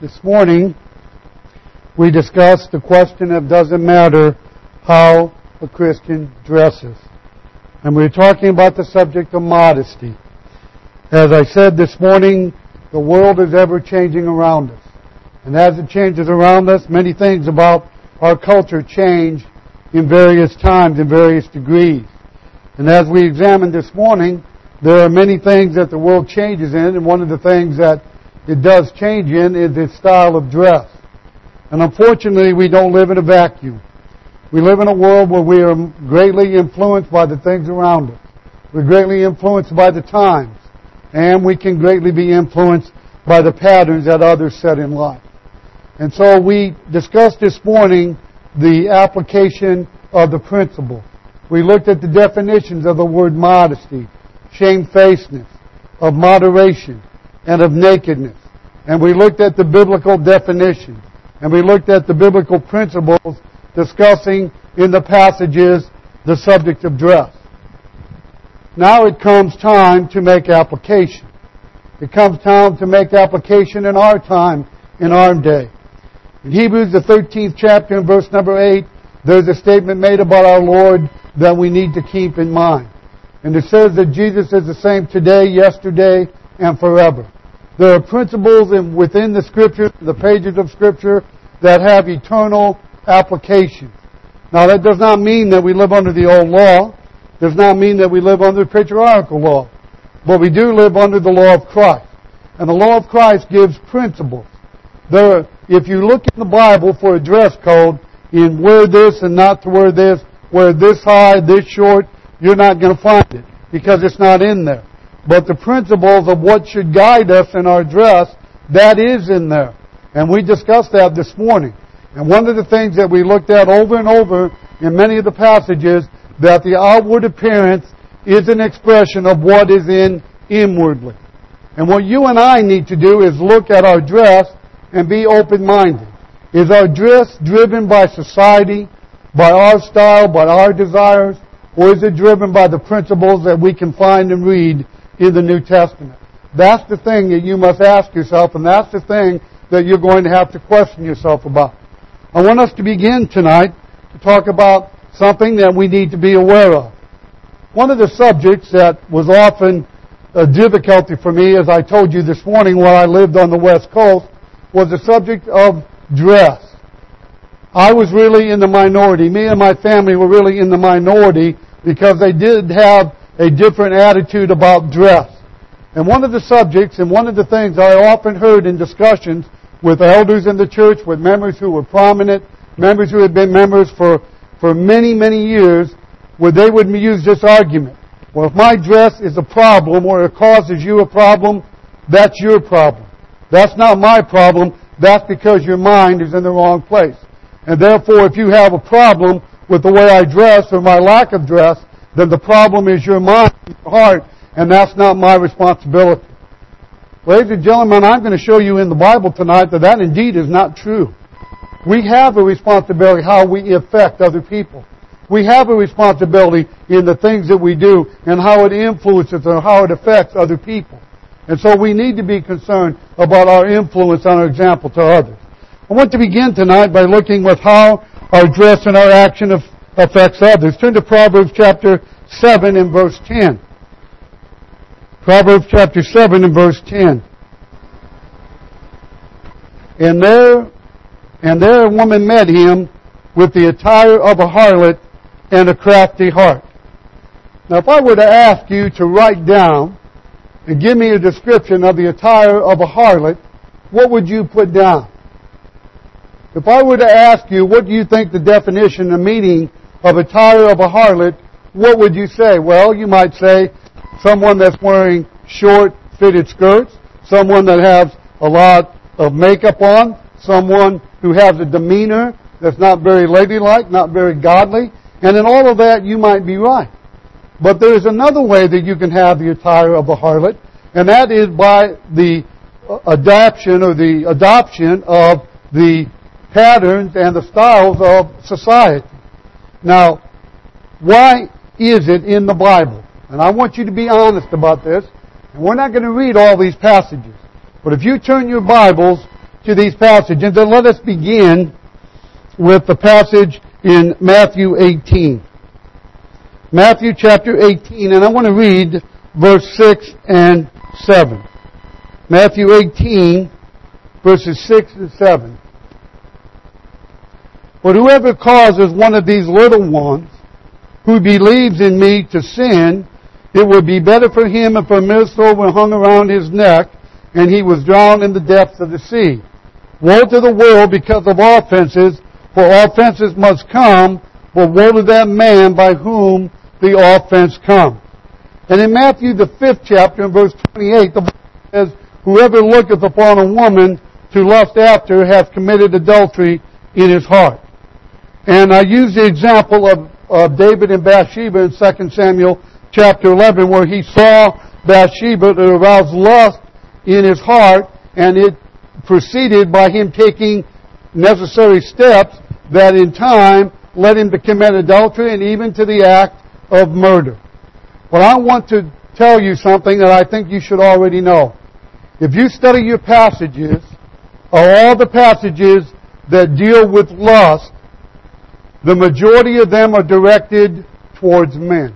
This morning, we discussed the question of does it matter how a Christian dresses. And we were talking about the subject of modesty. As I said this morning, the world is ever changing around us. And as it changes around us, many things about our culture change in various times, in various degrees. And as we examined this morning, there are many things that the world changes in, and one of the things that it does change in is its style of dress. And unfortunately, we don't live in a vacuum. We live in a world where we are greatly influenced by the things around us. We're greatly influenced by the times. And we can greatly be influenced by the patterns that others set in life. And so we discussed this morning the application of the principle. We looked at the definitions of the word modesty, shamefacedness, of moderation, and of nakedness. And we looked at the biblical definitions. And we looked at the biblical principles discussing in the passages the subject of dress. Now it comes time to make application. It comes time to make application in our time, in our day. In Hebrews, the 13th chapter, in verse number 8, there's a statement made about our Lord that we need to keep in mind. And it says that Jesus is the same today, yesterday, and forever. There are principles within the Scripture, the pages of Scripture, that have eternal application. Now that does not mean that we live under the old law. Does not mean that we live under the patriarchal law. But we do live under the law of Christ. And the law of Christ gives principles. If you look in the Bible for a dress code, in wear this and not to wear this high, this short, you're not going to find it because it's not in there. But the principles of what should guide us in our dress, that is in there. And we discussed that this morning. And one of the things that we looked at over and over in many of the passages, that the outward appearance is an expression of what is inwardly. And what you and I need to do is look at our dress and be open-minded. Is our dress driven by society, by our style, by our desires, or is it driven by the principles that we can find and read in the New Testament? That's the thing that you must ask yourself, and that's the thing that you're going to have to question yourself about. I want us to begin tonight to talk about something that we need to be aware of. One of the subjects that was often a difficulty for me, as I told you this morning while I lived on the West Coast, was the subject of dress. I was really in the minority. Me and my family were really in the minority because they did have a different attitude about dress. And one of the subjects and one of the things I often heard in discussions with elders in the church, with members who were prominent, members who had been members for many, many years, where they would use this argument. Well, if my dress is a problem or it causes you a problem, that's your problem. That's not my problem. That's because your mind is in the wrong place. And therefore, if you have a problem with the way I dress or my lack of dress, then the problem is your mind, your heart, and that's not my responsibility. Ladies and gentlemen, I'm going to show you in the Bible tonight that indeed is not true. We have a responsibility how we affect other people. We have a responsibility in the things that we do and how it influences or how it affects other people. And so we need to be concerned about our influence and our example to others. I want to begin tonight by looking at how our dress and our action affects others. Turn to Proverbs chapter 7 and verse 10. Proverbs chapter 7 and verse 10. And there a woman met him with the attire of a harlot and a crafty heart. Now if I were to ask you to write down and give me a description of the attire of a harlot, what would you put down? If I were to ask you, what do you think the definition and meaning of attire of a harlot, what would you say? Well, you might say someone that's wearing short, fitted skirts, someone that has a lot of makeup on, someone who has a demeanor that's not very ladylike, not very godly, and in all of that you might be right. But there is another way that you can have the attire of a harlot, and that is by the adoption of the patterns and the styles of society. Now, why is it in the Bible? And I want you to be honest about this. And we're not going to read all these passages. But if you turn your Bibles to these passages. And then let us begin with the passage in Matthew 18. Matthew chapter 18, and I want to read verse 6 and 7. Matthew 18, verses 6 and 7. But whoever causes one of these little ones who believes in me to sin, it would be better for him if a millstone were hung around his neck and he was drowned in the depths of the sea. Woe to the world because of offenses, for offenses must come, but woe to that man by whom the offense comes. And in Matthew the 5th chapter, in verse 28, the Bible says, whoever looketh upon a woman to lust after hath committed adultery in his heart. And I use the example of David and Bathsheba in 2 Samuel chapter 11, where he saw Bathsheba to arouse lust in his heart, and it proceeded by him taking necessary steps that in time led him to commit adultery and even to the act of murder. But I want to tell you something that I think you should already know. If you study your passages, all the passages that deal with lust, the majority of them are directed towards men.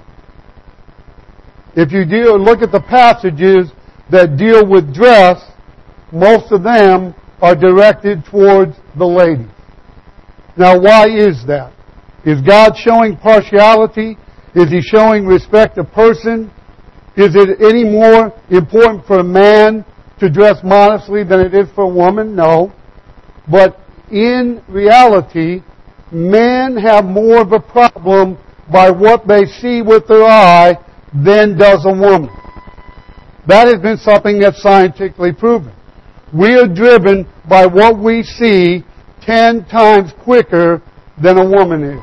If you look at the passages that deal with dress, most of them are directed towards the ladies. Now, why is that? Is God showing partiality? Is He showing respect of person? Is it any more important for a man to dress modestly than it is for a woman? No. But in reality, men have more of a problem by what they see with their eye than does a woman. That has been something that's scientifically proven. We are driven by what we see 10 times quicker than a woman is.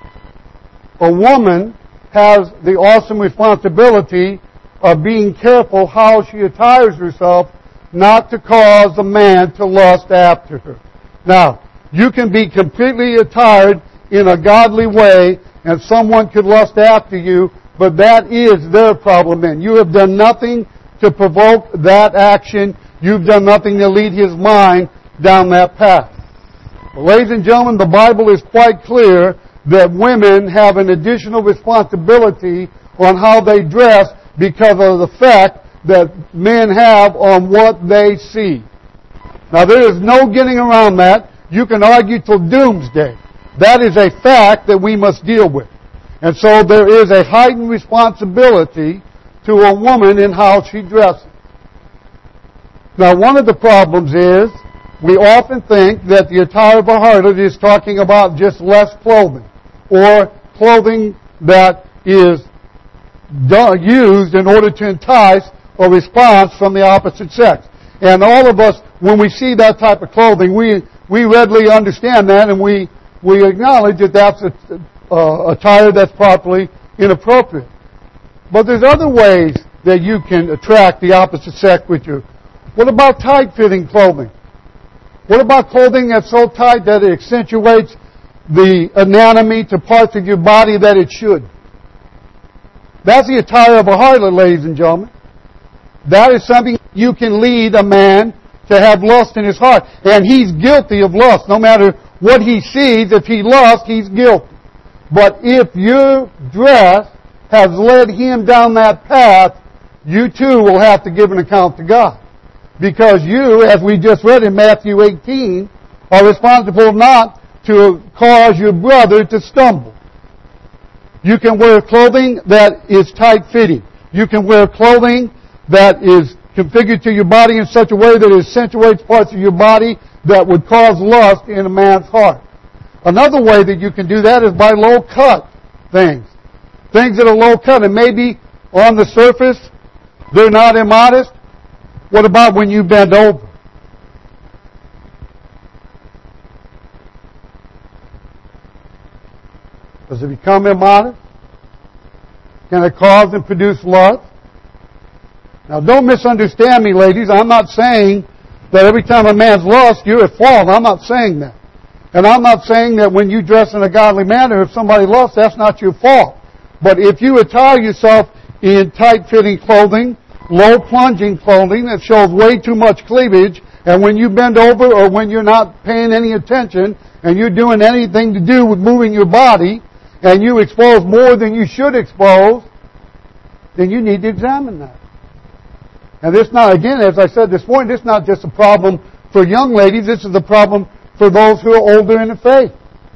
A woman has the awesome responsibility of being careful how she attires herself, not to cause a man to lust after her. Now, you can be completely attired in a godly way, and someone could lust after you, but that is their problem then. You have done nothing to provoke that action. You've done nothing to lead his mind down that path. Well, ladies and gentlemen, the Bible is quite clear that women have an additional responsibility on how they dress because of the fact that men have on what they see. Now, there is no getting around that. You can argue till doomsday. That is a fact that we must deal with. And so there is a heightened responsibility to a woman in how she dresses. Now, one of the problems is we often think that the attire of a harlot is talking about just less clothing, or clothing that is used in order to entice a response from the opposite sex. And all of us, when we see that type of clothing, we readily understand that, and we acknowledge that that's attire that's properly inappropriate. But there's other ways that you can attract the opposite sex with you. What about tight-fitting clothing? What about clothing that's so tight that it accentuates the anatomy to parts of your body that it should? That's the attire of a harlot, ladies and gentlemen. That is something you can lead a man to have lust in his heart. And he's guilty of lust. No matter what he sees, if he lusts, he's guilty. But if your dress has led him down that path, you too will have to give an account to God. Because you, as we just read in Matthew 18, are responsible not to cause your brother to stumble. You can wear clothing that is tight-fitting. You can wear clothing that is configured to your body in such a way that it accentuates parts of your body that would cause lust in a man's heart. Another way that you can do that is by low-cut things. Things that are low-cut, and maybe on the surface they're not immodest. What about when you bend over? Does it become immodest? Can it cause and produce lust? Now, don't misunderstand me, ladies. I'm not saying that every time a man's lust, you're at fault. I'm not saying that. And I'm not saying that when you dress in a godly manner, if somebody lusts, that's not your fault. But if you attire yourself in tight-fitting clothing, low-plunging clothing that shows way too much cleavage, And when you bend over or when you're not paying any attention and you're doing anything to do with moving your body and you expose more than you should expose, then you need to examine that. And this not, again, as I said this morning, this is not just a problem for young ladies, this is a problem for those who are older in the faith.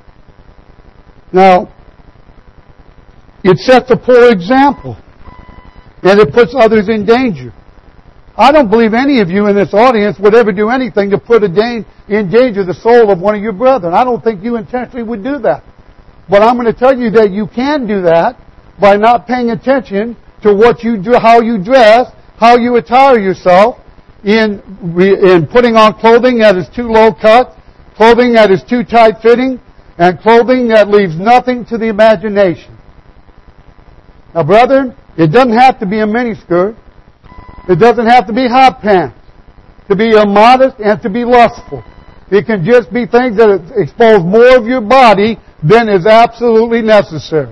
Now, it sets a poor example, and it puts others in danger. I don't believe any of you in this audience would ever do anything to put in danger the soul of one of your brethren. I don't think you intentionally would do that. But I'm going to tell you that you can do that by not paying attention to what you do, how you dress, how you attire yourself, in putting on clothing that is too low cut, clothing that is too tight fitting, and clothing that leaves nothing to the imagination. Now, brethren, it doesn't have to be a miniskirt. It doesn't have to be hot pants to be immodest and to be lustful. It can just be things that expose more of your body than is absolutely necessary.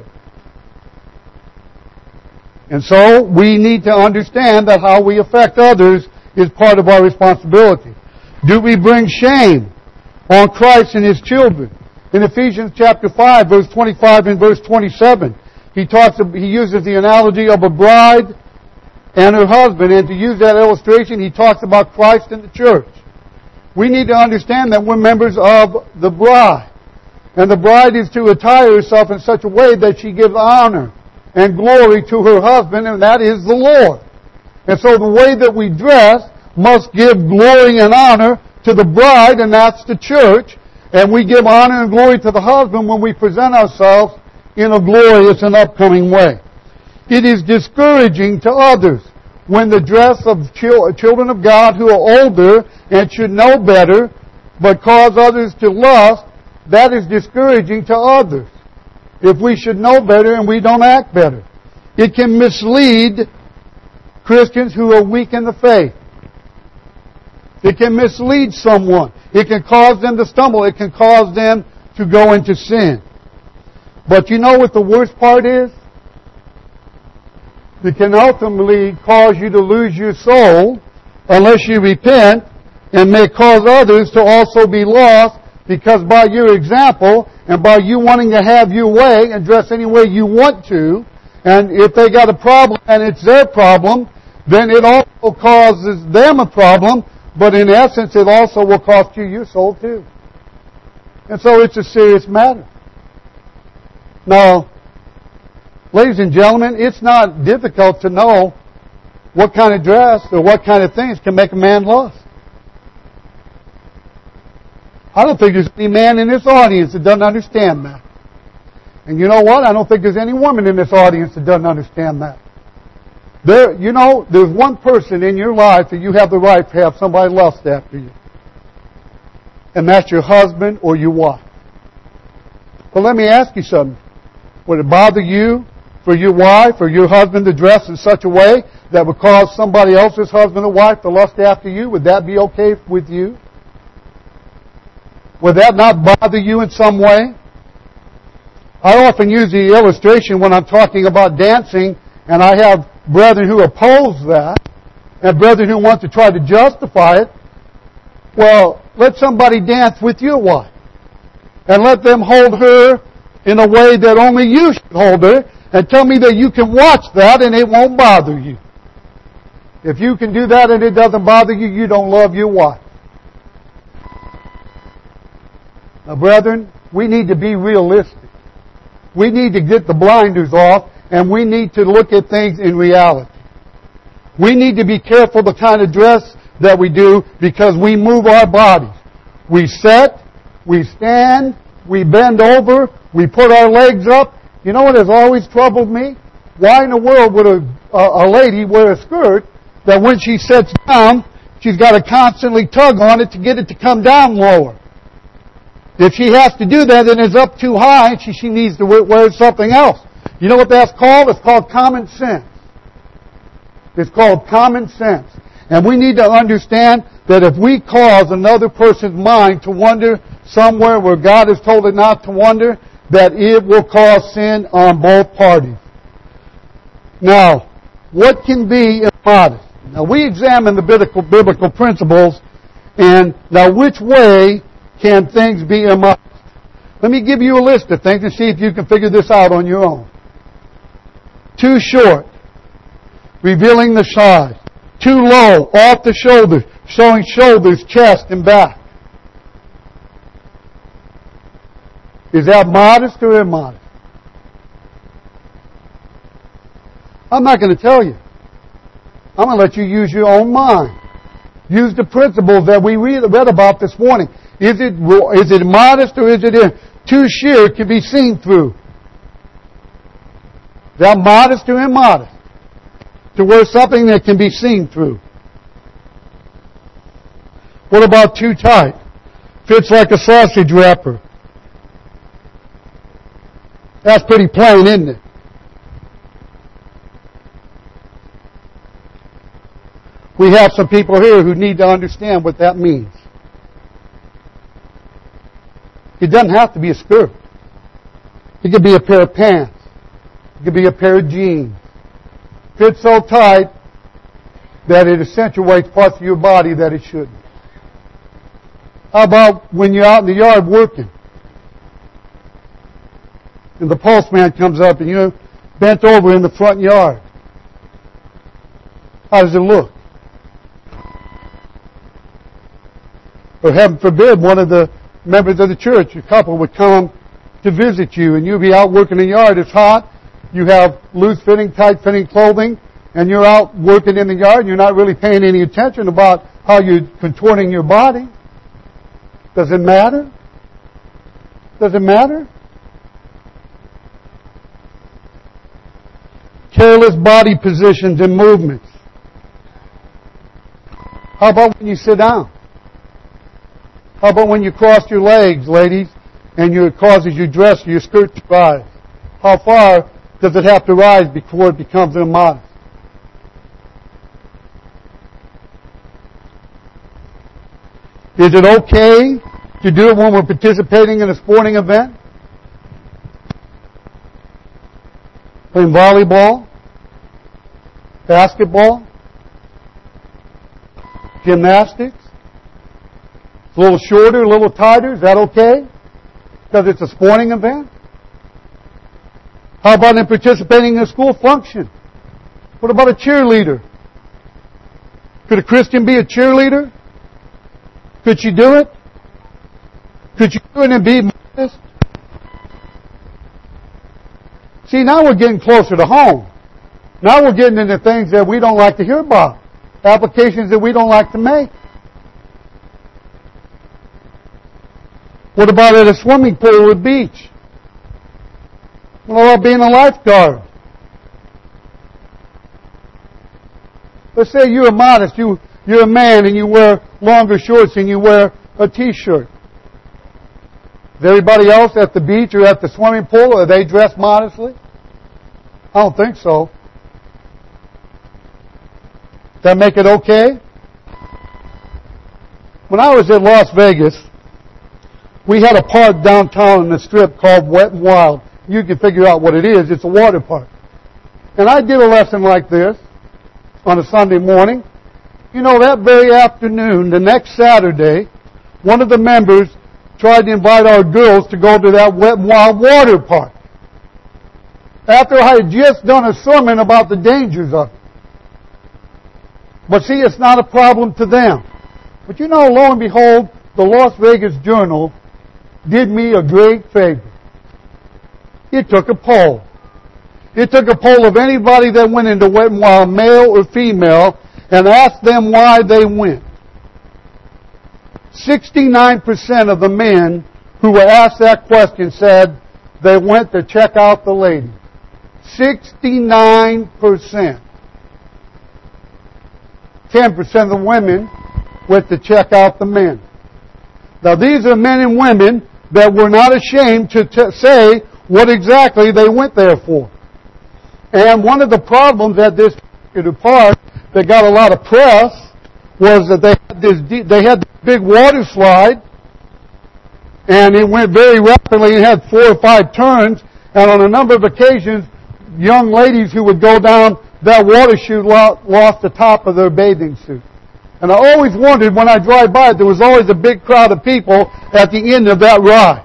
And so we need to understand that how we affect others is part of our responsibility. Do we bring shame on Christ and His children? In Ephesians chapter 5, verse 25 and verse 27, he uses the analogy of a bride and her husband, and to use that illustration, he talks about Christ and the church. We need to understand that we're members of the bride. And the bride is to attire herself in such a way that she gives honor and glory to her husband, and that is the Lord. And so the way that we dress must give glory and honor to the bride, and that's the church. And we give honor and glory to the husband when we present ourselves in a glorious and upcoming way. It is discouraging to others when the dress of children of God who are older and should know better, but cause others to lust. That is discouraging to others. If we should know better and we don't act better, it can mislead Christians who are weak in the faith. It can mislead someone. It can cause them to stumble. It can cause them to go into sin. But you know what the worst part is? It can ultimately cause you to lose your soul unless you repent, and may cause others to also be lost, because by your example and by you wanting to have your way and dress any way you want to, and if they got a problem and it's their problem, then it also causes them a problem, but in essence it also will cost you your soul too. And so it's a serious matter. Now, ladies and gentlemen, it's not difficult to know what kind of dress or what kind of things can make a man lust. I don't think there's any man in this audience that doesn't understand that. And you know what? I don't think there's any woman in this audience that doesn't understand that. There's one person in your life that you have the right to have somebody lust after you. And that's your husband or your wife. But let me ask you something. Would it bother you for your wife or your husband to dress in such a way that would cause somebody else's husband or wife to lust after you? Would that be okay with you? Would that not bother you in some way? I often use the illustration when I'm talking about dancing, and I have brethren who oppose that, and brethren who want to try to justify it. Well, let somebody dance with your wife, and let them hold her in a way that only you should hold her, and tell me that you can watch that and it won't bother you. If you can do that and it doesn't bother you, you don't love your wife. Now, brethren, we need to be realistic. We need to get the blinders off, and we need to look at things in reality. We need to be careful the kind of dress that we do, because we move our bodies. We sit, we stand, we bend over, we put our legs up. You know what has always troubled me? Why in the world would a lady wear a skirt that when she sits down, she's got to constantly tug on it to get it to come down lower? If she has to do that and it's up too high, she needs to wear something else. You know what that's called? It's called common sense. It's called common sense. And we need to understand that if we cause another person's mind to wander somewhere where God has told it not to wander, that it will cause sin on both parties. Now, what can be immodest? Now, we examine the biblical principles And now which way can things be immodest? Let me give you a list of things and see if you can figure this out on your own. Too short, revealing the size. Too low, off the shoulders, showing shoulders, chest, and back. Is that modest or immodest? I'm not going to tell you. I'm going to let you use your own mind. Use the principles that we read about this morning. Is it modest or is it too sheer to be seen through? Is that modest or immodest? To wear something that can be seen through. What about too tight? Fits like a sausage wrapper. That's pretty plain, isn't it? We have some people here who need to understand what that means. It doesn't have to be a skirt. It could be a pair of pants. It could be a pair of jeans. Fits so tight that it accentuates parts of your body that it shouldn't. How about when you're out in the yard working and the postman comes up and you're bent over in the front yard? How does it look? Or heaven forbid, one of the members of the church, a couple, would come to visit you and you'd be out working in the yard. It's hot. You have loose-fitting, tight-fitting clothing, and you're out working in the yard and you're not really paying any attention about how you're contorting your body. Does it matter? Does it matter? Careless body positions and movements. How about when you sit down? How about when you cross your legs, ladies, and it causes your dress, your skirt to rise? How far does it have to rise before it becomes immodest? Is it okay to do it when we're participating in a sporting event? Playing volleyball? Basketball? Gymnastics? A little shorter, a little tighter, is that okay? Because it's a sporting event? How about in participating in a school function? What about a cheerleader? Could a Christian be a cheerleader? Could she do it? Could you do it and be modest? See, now we're getting closer to home. Now we're getting into things that we don't like to hear about. Applications that we don't like to make. What about at a swimming pool or a beach? What about being a lifeguard? Let's say you're modest. You're a man and you wear longer shorts and you wear a t-shirt. Is everybody else at the beach or at the swimming pool, are they dressed modestly? I don't think so. Does that make it okay? When I was in Las Vegas, we had a park downtown in the Strip called Wet n Wild. You can figure out what it is. It's a water park. And I did a lesson like this on a Sunday morning. You know, that very afternoon, the next Saturday, one of the members tried to invite our girls to go to that Wet n Wild water park. After I had just done a sermon about the dangers of it. But see, it's not a problem to them. But you know, lo and behold, the Las Vegas Journal did me a great favor. It took a poll. It took a poll of anybody that went into Wet n Wild, male or female, and asked them why they went. 69% of the men who were asked that question said they went to check out the lady. 69%. 10% of the women went to check out the men. Now these are men and women that were not ashamed to say what exactly they went there for. And one of the problems at this particular park that got a lot of press was that they had this big water slide, and it went very rapidly. It had 4 or 5 turns, and on a number of occasions, young ladies who would go down that water chute lost the top of their bathing suit. And I always wondered when I drive by it, there was always a big crowd of people at the end of that ride.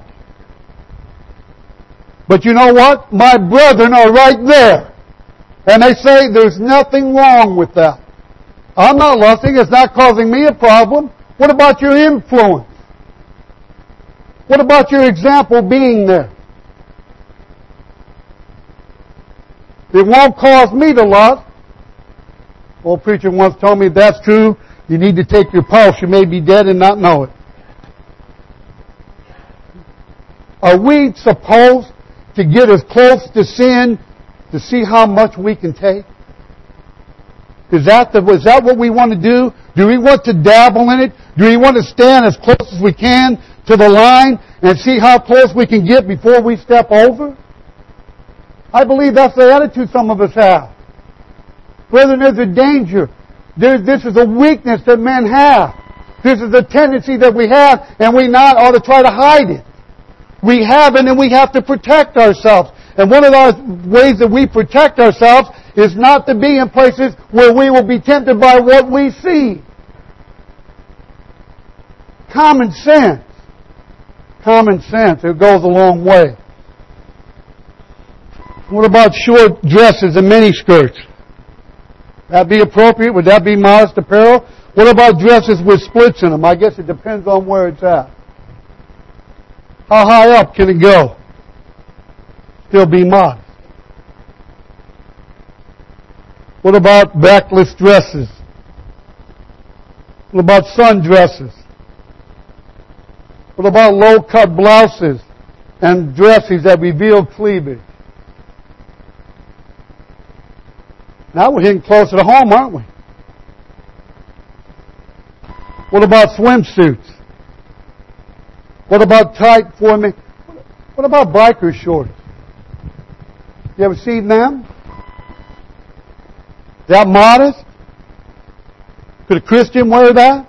But you know what? My brethren are right there. And they say there's nothing wrong with that. I'm not lusting. It's not causing me a problem. What about your influence? What about your example being there? It won't cause me to lust. Old preacher once told me, if that's true, you need to take your pulse. You may be dead and not know it. Are we supposed to get as close to sin to see how much we can take? Is that what we want to do? Do we want to dabble in it? Do we want to stand as close as we can to the line and see how close we can get before we step over? I believe that's the attitude some of us have. Brethren, there's a danger. This is a weakness that men have. This is a tendency that we have, and we not ought to try to hide it. We have it, and we have to protect ourselves. And one of the ways that we protect ourselves is not to be in places where we will be tempted by what we see. Common sense. Common sense. It goes a long way. What about short dresses and miniskirts? That be appropriate? Would that be modest apparel? What about dresses with splits in them? I guess it depends on where it's at. How high up can it go? Still be modest. What about backless dresses? What about sundresses? What about low-cut blouses and dresses that reveal cleavage? Now we're getting closer to home, aren't we? What about swimsuits? What about tight forming? What about biker shorts? You ever seen them? Is that modest? Could a Christian wear that?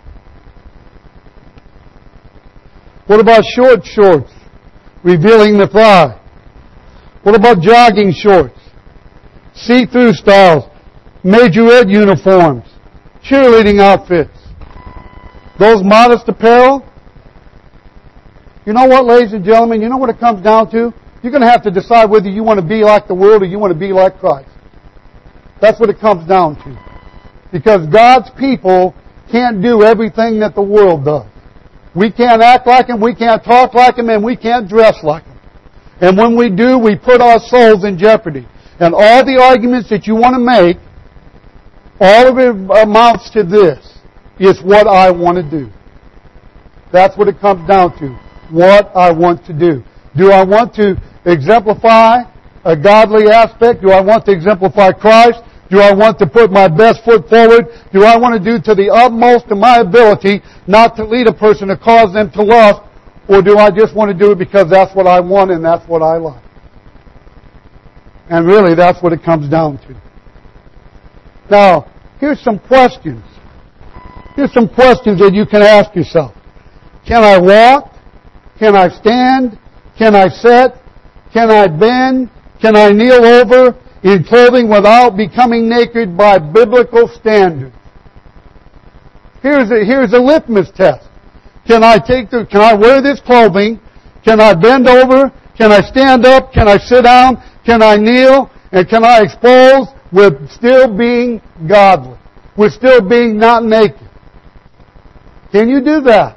What about short shorts, revealing the thigh? What about jogging shorts? See-through styles, majorette uniforms, cheerleading outfits. Those modest apparel? You know what, ladies and gentlemen? You know what it comes down to? You're going to have to decide whether you want to be like the world or you want to be like Christ. That's what it comes down to. Because God's people can't do everything that the world does. We can't act like Him, we can't talk like Him, and we can't dress like Him. And when we do, we put our souls in jeopardy. And all the arguments that you want to make, all of it amounts to this. It's what I want to do. That's what it comes down to. What I want to do. Do I want to exemplify a godly aspect? Do I want to exemplify Christ? Do I want to put my best foot forward? Do I want to do to the utmost of my ability not to lead a person to cause them to lust? Or do I just want to do it because that's what I want and that's what I like? And really, that's what it comes down to. Now, here's some questions. Here's some questions that you can ask yourself. Can I walk? Can I stand? Can I sit? Can I bend? Can I kneel over in clothing without becoming naked by biblical standards? Here's a litmus test. Can I wear this clothing? Can I bend over? Can I stand up? Can I sit down? Can I kneel? And can I expose with still being godly? With still being not naked? Can you do that?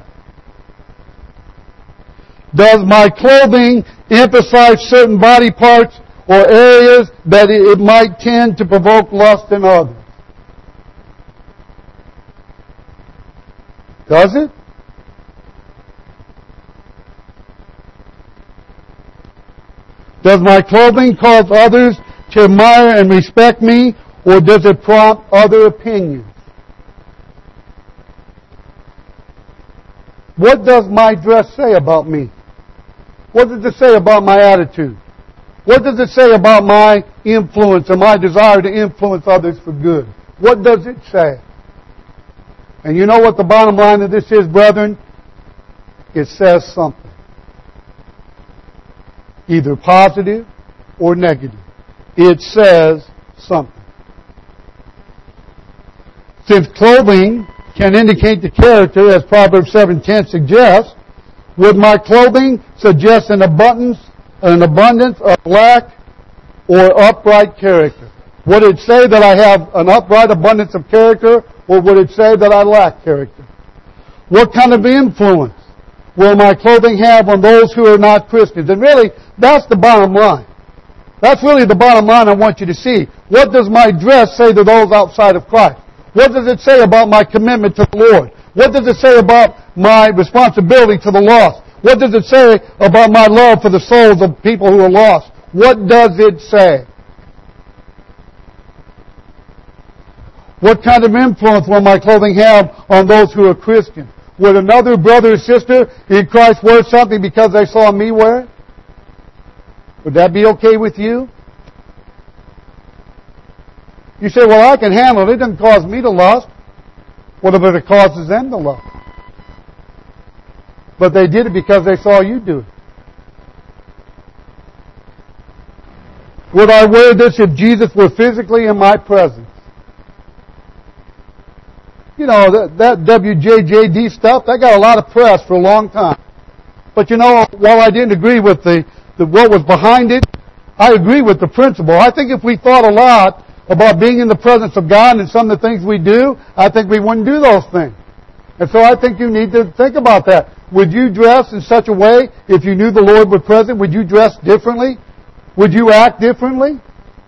Does my clothing emphasize certain body parts or areas that it might tend to provoke lust in others? Does it? Does my clothing cause others to admire and respect me, or does it prompt other opinions? What does my dress say about me? What does it say about my attitude? What does it say about my influence and my desire to influence others for good? What does it say? And you know what the bottom line of this is, brethren? It says something. Either positive or negative. It says something. Since clothing can indicate the character, as Proverbs 7:10 suggests, would my clothing suggest an abundance of lack or upright character? Would it say that I have an upright abundance of character, or would it say that I lack character? What kind of influence will my clothing have on those who are not Christians? And really, that's the bottom line. That's really the bottom line I want you to see. What does my dress say to those outside of Christ? What does it say about my commitment to the Lord? What does it say about my responsibility to the lost? What does it say about my love for the souls of people who are lost? What does it say? What kind of influence will my clothing have on those who are Christians? Would another brother or sister in Christ wear something because they saw me wear it? Would that be okay with you? You say, well, I can handle it. It doesn't cause me to lust. What if it causes them to lust? But they did it because they saw you do it. Would I wear this if Jesus were physically in my presence? You know, that WJJD stuff, that got a lot of press for a long time. But you know, while I didn't agree with what was behind it, I agree with the principle. I think if we thought a lot about being in the presence of God and some of the things we do, I think we wouldn't do those things. And so I think you need to think about that. Would you dress in such a way, if you knew the Lord were present, would you dress differently? Would you act differently?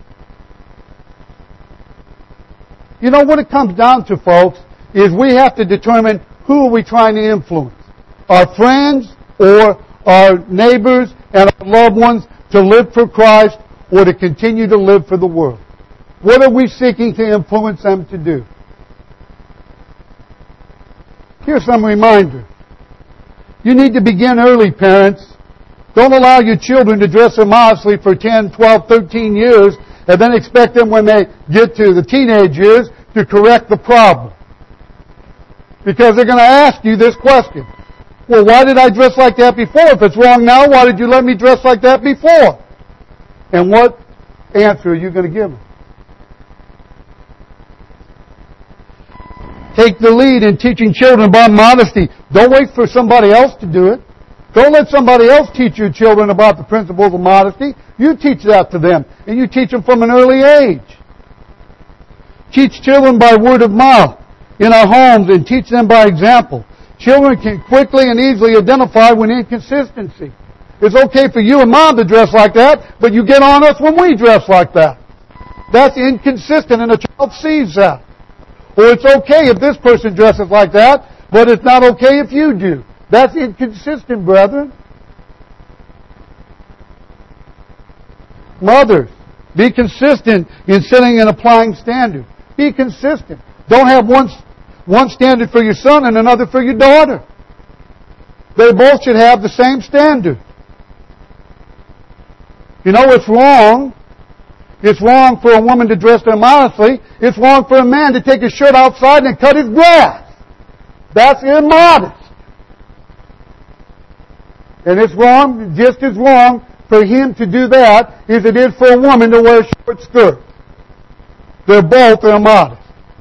You know, what it comes down to, folks, is we have to determine who are we trying to influence. Our friends or our neighbors and our loved ones to live for Christ or to continue to live for the world. What are we seeking to influence them to do? Here's some reminder. You need to begin early, parents. Don't allow your children to dress immodestly for 10, 12, 13 years and then expect them when they get to the teenage years to correct the problem. Because they're going to ask you this question. Well, why did I dress like that before? If it's wrong now, why did you let me dress like that before? And what answer are you going to give them? Take the lead in teaching children about modesty. Don't wait for somebody else to do it. Don't let somebody else teach your children about the principles of modesty. You teach that to them, and you teach them from an early age. Teach children by word of mouth in our homes and teach them by example. Children can quickly and easily identify when inconsistency. It's okay for you and mom to dress like that, but you get on us when we dress like that. That's inconsistent, and a child sees that. Or it's okay if this person dresses like that, but it's not okay if you do. That's inconsistent, brethren. Mothers, be consistent in setting and applying standards. Be consistent. Don't have one standard for your son and another for your daughter. They both should have the same standard. You know what's wrong? It's wrong for a woman to dress immodestly. It's wrong for a man to take his shirt outside and cut his grass. That's immodest. And it's wrong, just as wrong, for him to do that as it is for a woman to wear a short skirt. They're both immodest.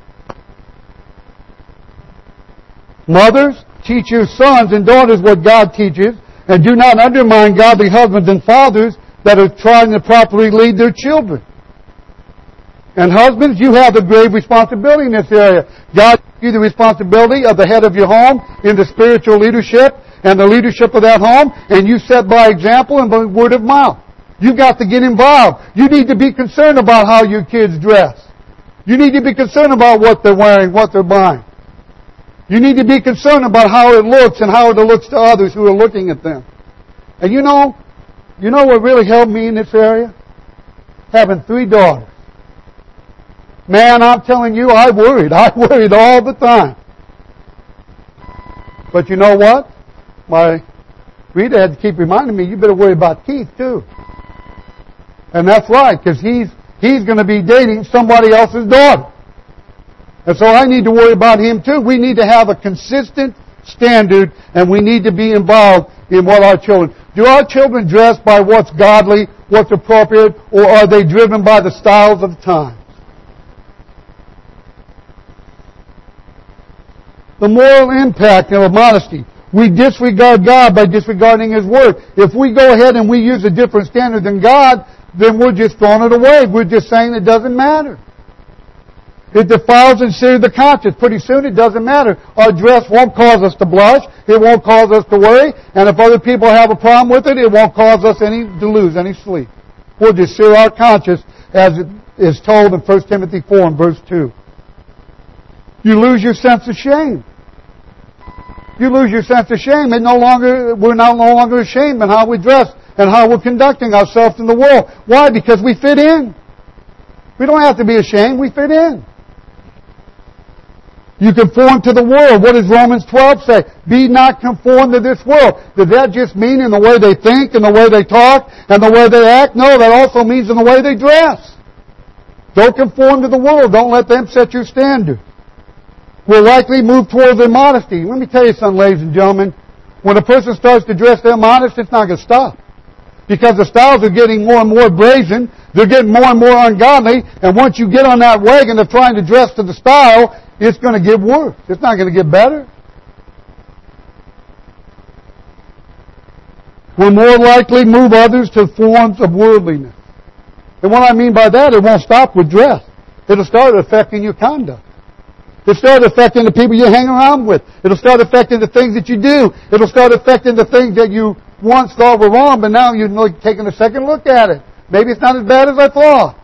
Mothers, teach your sons and daughters what God teaches, and do not undermine godly husbands and fathers that are trying to properly lead their children. And husbands, you have a grave responsibility in this area. God gives you the responsibility of the head of your home in the spiritual leadership and the leadership of that home, and you set by example and by word of mouth. You've got to get involved. You need to be concerned about how your kids dress. You need to be concerned about what they're wearing, what they're buying. You need to be concerned about how it looks and how it looks to others who are looking at them. And you know what really helped me in this area? Having 3 daughters. Man, I'm telling you, I worried. I worried all the time. But you know what? My Rita had to keep reminding me, you better worry about Keith too. And that's right, because he's going to be dating somebody else's daughter. And so I need to worry about him too. We need to have a consistent standard, and we need to be involved in what our children... Do our children dress by what's godly, what's appropriate, or are they driven by the styles of the times? the moral impact of modesty. We disregard God by disregarding His Word. If we go ahead and we use a different standard than God, then we're just throwing it away. We're just saying it doesn't matter. It defiles and sears the conscience. Pretty soon it doesn't matter. Our dress won't cause us to blush. It won't cause us to worry. And if other people have a problem with it, it won't cause us to lose any sleep. We'll just sear our conscience as it is told in 1 Timothy 4 and verse 2. You lose your sense of shame. You lose your sense of shame. We're no longer ashamed in how we dress and how we're conducting ourselves in the world. Why? Because we fit in. We don't have to be ashamed. We fit in. You conform to the world. What does Romans 12 say? Be not conformed to this world. Does that just mean in the way they think, in the way they talk, and the way they act? No, that also means in the way they dress. Don't conform to the world. Don't let them set your standard. Will likely move towards immodesty. Let me tell you something, ladies and gentlemen. When a person starts to dress immodest, it's not going to stop. Because the styles are getting more and more brazen. They're getting more and more ungodly. And once you get on that wagon of trying to dress to the style, it's going to get worse. It's not going to get better. Will more likely move others to forms of worldliness. And what I mean by that, it won't stop with dress. It'll start affecting your conduct. It'll start affecting the people you hang around with. It'll start affecting the things that you do. It'll start affecting the things that you once thought were wrong, but now you're taking a second look at it. Maybe it's not as bad as I thought.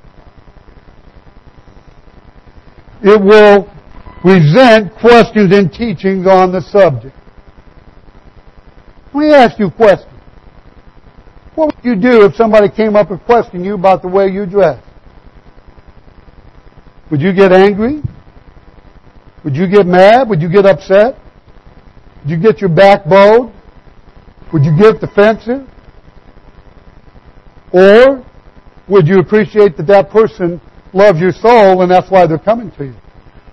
It will resent questions and teachings on the subject. Let me ask you a question. What would you do if somebody came up and questioned you about the way you dress? Would you get angry? Would you get mad? Would you get upset? Would you get your back bowed? Would you get defensive? Or would you appreciate that that person loves your soul and that's why they're coming to you?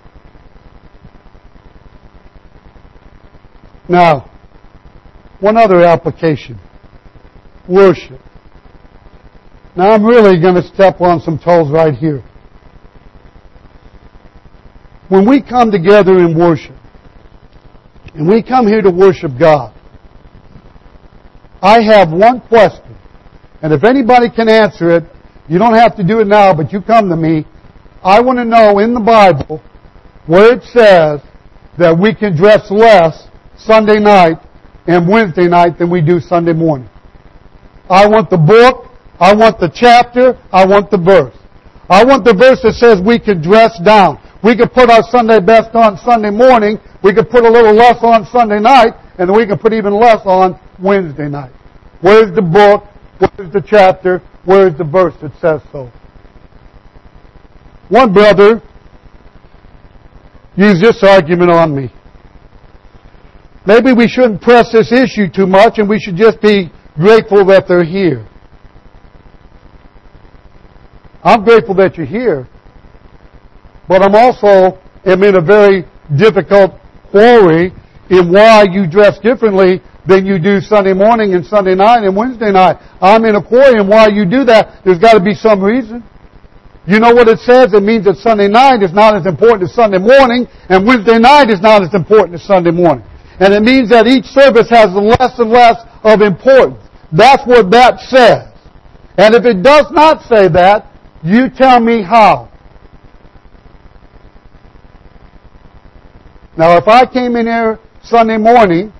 Now, one other application. Worship. Now I'm really going to step on some toes right here. When we come together in worship, and we come here to worship God, I have one question, and if anybody can answer it, you don't have to do it now, but you come to me. I want to know in the Bible where it says that we can dress less Sunday night and Wednesday night than we do Sunday morning. I want the book, I want the chapter, I want the verse. I want the verse that says we can dress down. We could put our Sunday best on Sunday morning, we could put a little less on Sunday night, and then we can put even less on Wednesday night. Where's the book? Where's the chapter? Where's the verse that says so? One brother used this argument on me. Maybe we shouldn't press this issue too much and we should just be grateful that they're here. I'm grateful that you're here, but I'm also am in a very difficult quarry in why you dress differently than you do Sunday morning and Sunday night and Wednesday night. I'm in a quarry in why you do that. There's got to be some reason. You know what it says? It means that Sunday night is not as important as Sunday morning, and Wednesday night is not as important as Sunday morning. And it means that each service has less and less of importance. That's what that says. And if it does not say that, you tell me how. Now, if I came in here Sunday morning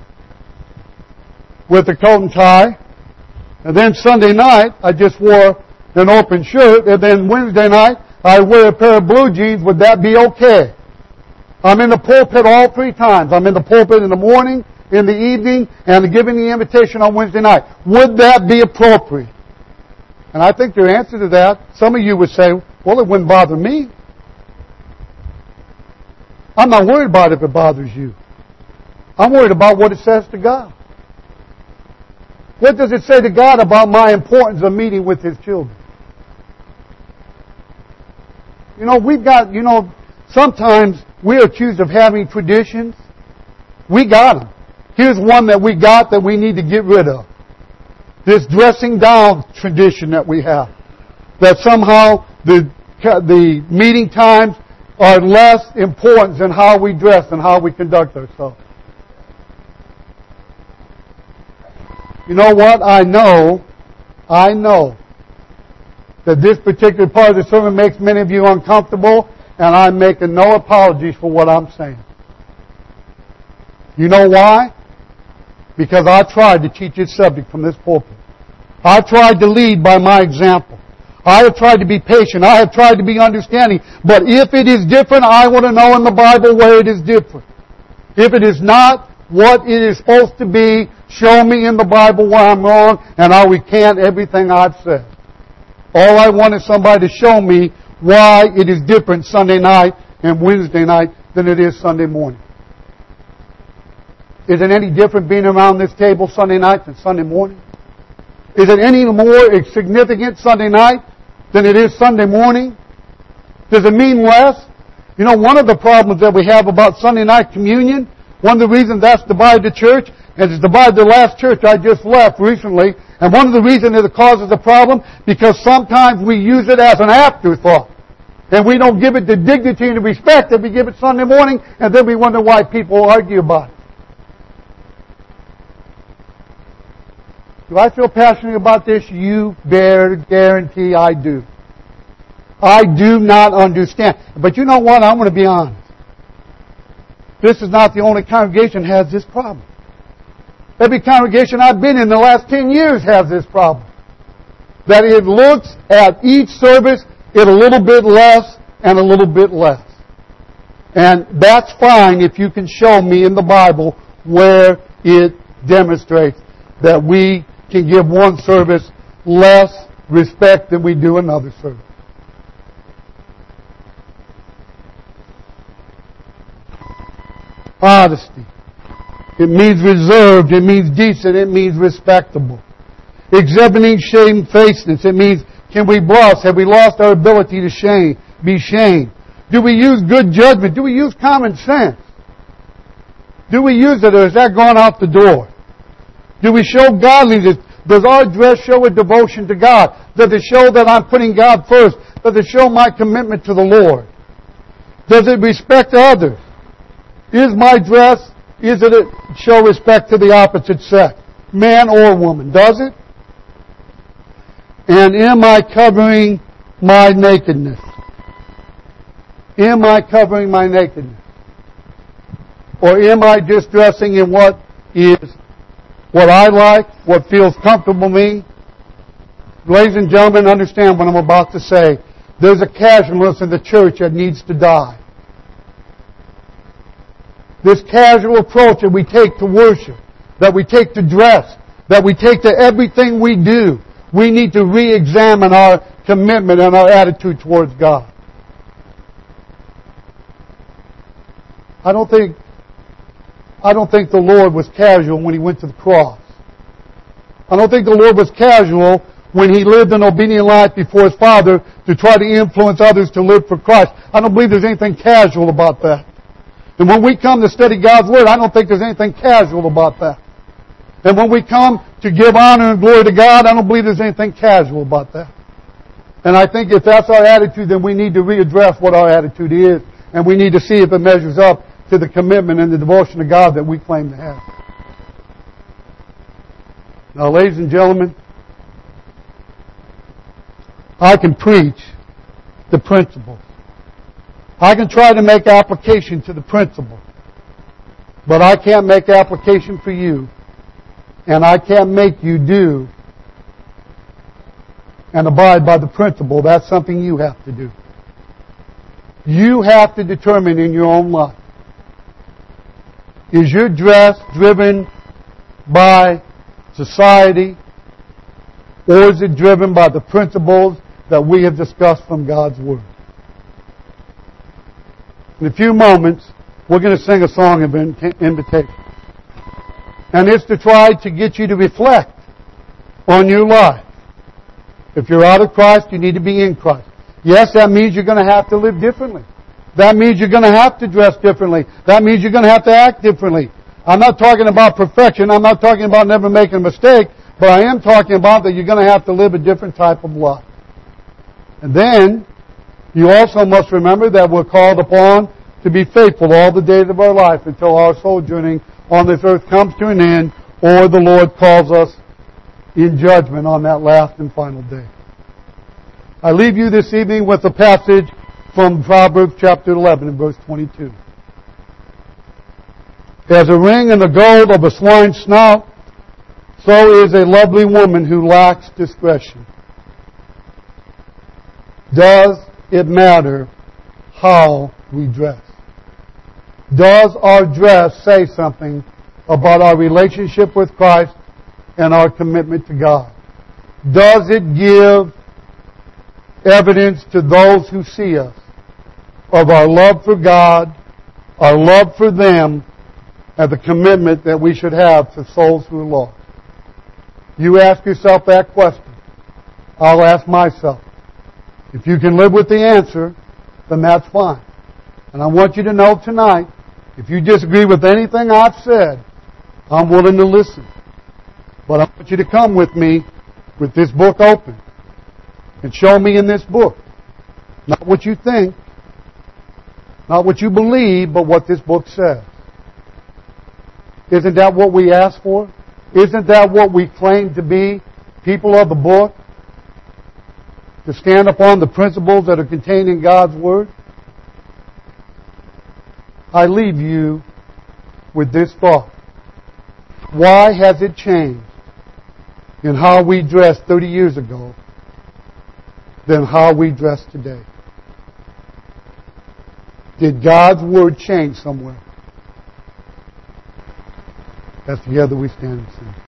with a coat and tie, and then Sunday night I just wore an open shirt, and then Wednesday night I wear a pair of blue jeans, would that be okay? I'm in the pulpit all three times. I'm in the pulpit in the morning, in the evening, and giving the invitation on Wednesday night. Would that be appropriate? And I think the answer to that, some of you would say, well, it wouldn't bother me. I'm not worried about if it bothers you. I'm worried about what it says to God. What does it say to God about my importance of meeting with His children? Sometimes we're accused of having traditions. We got them. Here's one that we got that we need to get rid of. This dressing down tradition that we have. That somehow the meeting times are less important than how we dress and how we conduct ourselves. You know what? I know that this particular part of the sermon makes many of you uncomfortable, and I'm making no apologies for what I'm saying. You know why? Because I tried to teach this subject from this pulpit. I tried to lead by my example. I have tried to be patient. I have tried to be understanding. But if it is different, I want to know in the Bible where it is different. If it is not what it is supposed to be, show me in the Bible where I'm wrong, and I'll recant everything I've said. All I want is somebody to show me why it is different Sunday night and Wednesday night than it is Sunday morning. Is it any different being around this table Sunday night than Sunday morning? Is it any more significant Sunday night than it is Sunday morning? Does it mean less? You know, one of the problems that we have about Sunday night communion, one of the reasons that's divided the church, and it's divided the last church I just left recently, and one of the reasons it causes a problem, because sometimes we use it as an afterthought. And we don't give it the dignity and the respect that we give it Sunday morning, and then we wonder why people argue about it. Do I feel passionate about this? You better guarantee I do. I do not understand. But you know what? I'm going to be honest. This is not the only congregation that has this problem. Every congregation I've been in the last 10 years has this problem. That it looks at each service at a little bit less and a little bit less. And that's fine if you can show me in the Bible where it demonstrates that we can give one service less respect than we do another service. Modesty. It means reserved. It means decent. It means respectable. Exhibiting shamefacedness. It means, can we blush? Have we lost our ability to be shamed? Do we use good judgment? Do we use common sense? Do we use it, or has that gone out the door? Do we show godliness? Does our dress show a devotion to God? Does it show that I'm putting God first? Does it show my commitment to the Lord? Does it respect others? Is my dress, is it show respect to the opposite sex? Man or woman? Does it? And am I covering my nakedness? Am I covering my nakedness? Or am I just dressing in what I like, what feels comfortable to me? Ladies and gentlemen, understand what I'm about to say. There's a casualness in the church that needs to die. This casual approach that we take to worship, that we take to dress, that we take to everything we do, we need to re-examine our commitment and our attitude towards God. I don't think the Lord was casual when He went to the cross. I don't think the Lord was casual when He lived an obedient life before His Father to try to influence others to live for Christ. I don't believe there's anything casual about that. And when we come to study God's Word, I don't think there's anything casual about that. And when we come to give honor and glory to God, I don't believe there's anything casual about that. And I think if that's our attitude, then we need to readdress what our attitude is. And we need to see if it measures up to the commitment and the devotion to God that we claim to have. Now, ladies and gentlemen, I can preach the principles. I can try to make application to the principle. But I can't make application for you. And I can't make you do and abide by the principle. That's something you have to do. You have to determine in your own life. Is your dress driven by society, or is it driven by the principles that we have discussed from God's Word? In a few moments, we're going to sing a song of invitation. And it's to try to get you to reflect on your life. If you're out of Christ, you need to be in Christ. Yes, that means you're going to have to live differently. That means you're going to have to dress differently. That means you're going to have to act differently. I'm not talking about perfection. I'm not talking about never making a mistake. But I am talking about that you're going to have to live a different type of life. And then, You also must remember that we're called upon to be faithful all the days of our life until our sojourning on this earth comes to an end, or the Lord calls us in judgment on that last and final day. I leave you this evening with a passage from Proverbs chapter 11 and verse 22. As a ring in the gold of a swine's snout, so is a lovely woman who lacks discretion. Does it matter how we dress? Does our dress say something about our relationship with Christ and our commitment to God? Does it give evidence to those who see us of our love for God, our love for them, and the commitment that we should have to souls who are lost? You ask yourself that question. I'll ask myself. If you can live with the answer, then that's fine. And I want you to know tonight, if you disagree with anything I've said, I'm willing to listen. But I want you to come with me with this book open and show me in this book. Not what you think, not what you believe, but what this book says. Isn't that what we ask for? Isn't that what we claim to be, people of the book? To stand upon the principles that are contained in God's Word? I leave you with this thought. Why has it changed in how we dressed 30 years ago than how we dress today? Did God's Word change somewhere? As together we stand and sing.